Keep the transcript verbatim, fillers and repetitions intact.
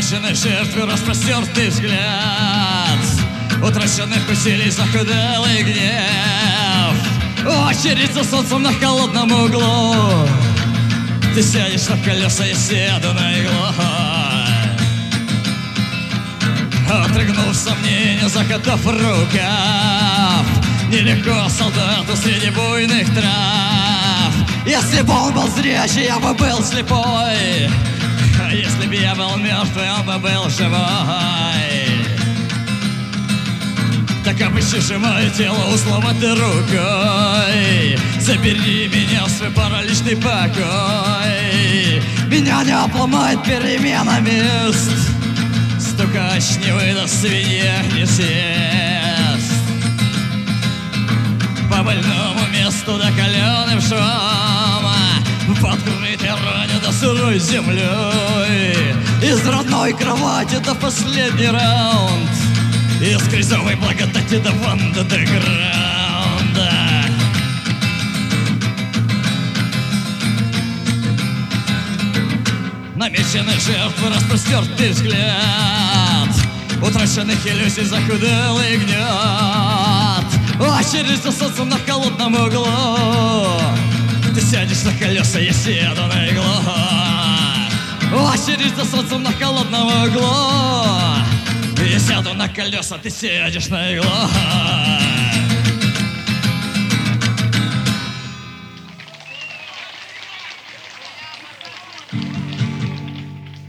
Намеченной жертвы распростертый взгляд, утраченных усилий захудалый гнев. Очередь за солнцем на холодном углу. Ты сядешь на колеса, я сяду на иглу. Отрыгнув сомнения, закатав рукав, нелегко солдату среди буйных трав. Если бы он был зрячий, я бы был слепой, а если бы я был мертвый, он бы был живой. Так обыщи же мое тело узловатой рукой, забери меня в свой параличный покой. Меня не обломает перемена мест, стукач не выдаст, свинья не съест. По больному месту до каленым швам, в открытой ране до сырой землей. Из родной кровати до последний раунд, из грязовой благодати до ванда до граунда. Намеченных жертв распростертый взгляд, утраченных иллюзий захудалый гнет. Очередь за солнцем на холодном углу. Ты сядешь на колеса, я сяду на иглу. Очередь за солнцем на холодном углу. Я сяду на колеса, ты сядешь на иглу.